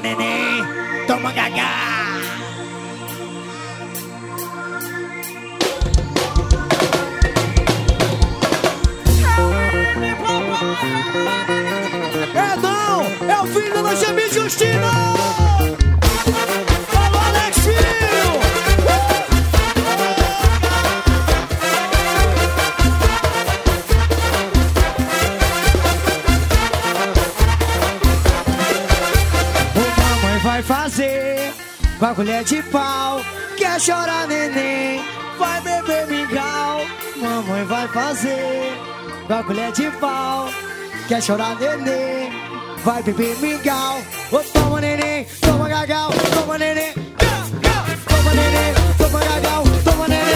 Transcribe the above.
neném, toma gagá. É o filho da nossa amiga Justina. Alô, Alexinho. O mamãe vai fazer com a colher de pau. Quer chorar, neném, vai beber mingau. Mamãe vai fazer com a colher de pau. Quer chorar, neném, vai beber mingau. Ô, toma neném, toma gagau, toma neném, toma neném, toma gagau, toma neném.